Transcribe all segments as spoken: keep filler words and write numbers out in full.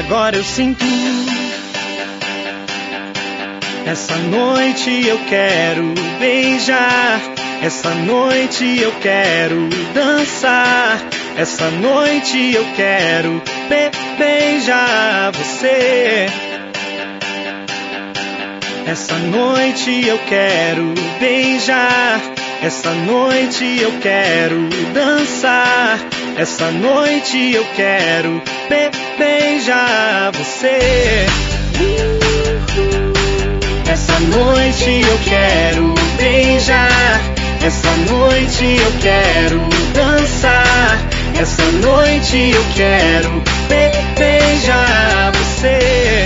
Agora eu sinto. Essa noite eu quero beijar. Essa noite eu quero dançar. Essa noite eu quero be beijar você. Essa noite eu quero beijar. Essa noite eu quero dançar. Essa noite eu quero be beijar você. Essa noite eu quero beijar. Essa noite eu quero dançar. Essa noite eu quero be beijar você.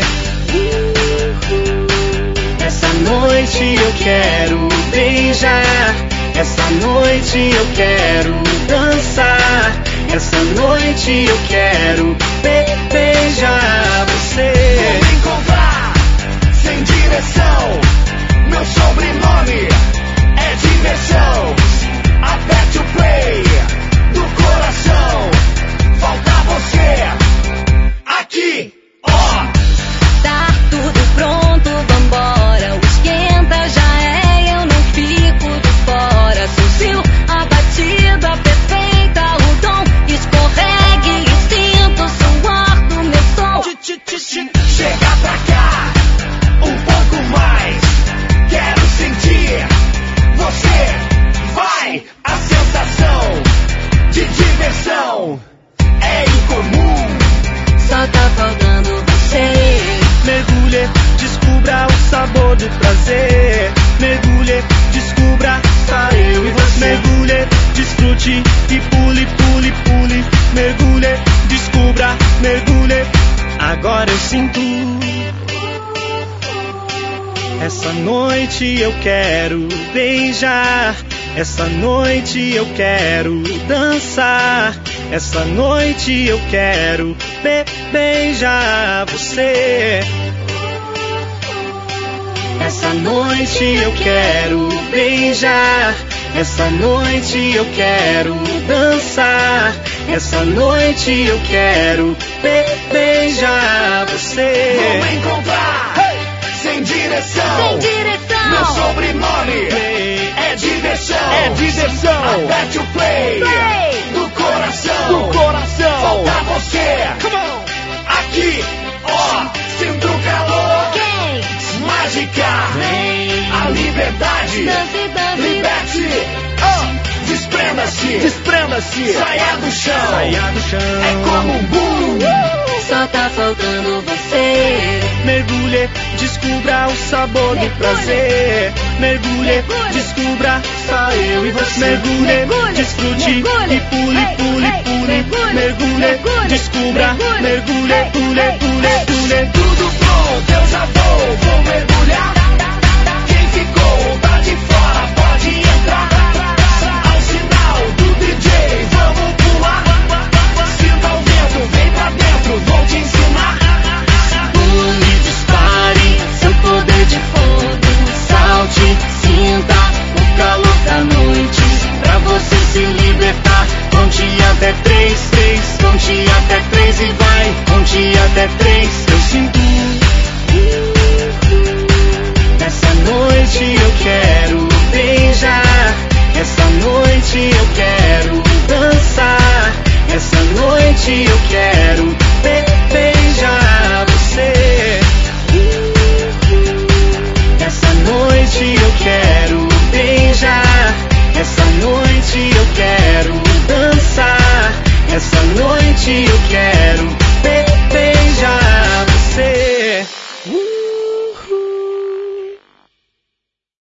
Essa noite eu quero beijar. Essa noite eu quero dançar. Essa noite eu quero be beijar você. Vou me encontrar sem direção. Meu sobrenome é diversão. Aperte o play do coração. Falta você aqui, ó. Tá tudo pronto, vambora. O esquenta já é, eu não fico de fora. Sutil, a batida perfeita, o dom escorregue e sinto o suor do meu som. Chega pra cá, um pouco mais. Quero sentir você. Vai, a sensação de diversão é incomum. Só tá faltando você. Mergulhe, descubra o sabor do prazer. Mergulhe, descubra só eu e você. Mergulhe, desfrute e pule, pule, pule. Mergulhe, descubra, mergulhe. Agora eu sinto. Essa noite eu quero beijar. Essa noite eu quero dançar. Essa noite eu quero be beijar você. Essa noite eu quero beijar. Essa noite eu quero dançar. Essa noite eu quero be beijar você. Vou me encontrar hey! sem direção. Sem direção. Meu sobrenome Play. é diversão. É diversão. Aperte o play, Play. do coração. Do coração. Falta você. Come on. Aqui, ó, sinto o calor. Quente. Mágica. Vem. A liberdade. Dance, dance. Liberte. Oh, desprenda-se. Desprenda-se. Saia do chão. Saia do chão. É como um boom. Só tá faltando você. Mergulhe, descubra o sabor do prazer. Mergulhe, descubra só eu e você. Mergulhe, desfrute e pule, pule, pule. Mergulhe, descubra, mergulhe, pule, pule, pule. Tudo pronto, eu já vou, vou mergulhar. Quem ficou tá de fora, pode entrar. Ao sinal do D J, vamos pular. Sinta o vento, vem pra dentro, vou te ensinar. Pule, dispare, seu poder de fogo. Salte, sinta o calor da noite. Pra você se libertar, conte até três, três. Conte até três e vai, conte até três. Eu sinto. Essa noite eu quero beijar. Essa noite eu quero dançar. Essa noite eu quero be beijar você. Essa noite eu quero beijar. Essa noite eu quero dançar. Essa noite eu quero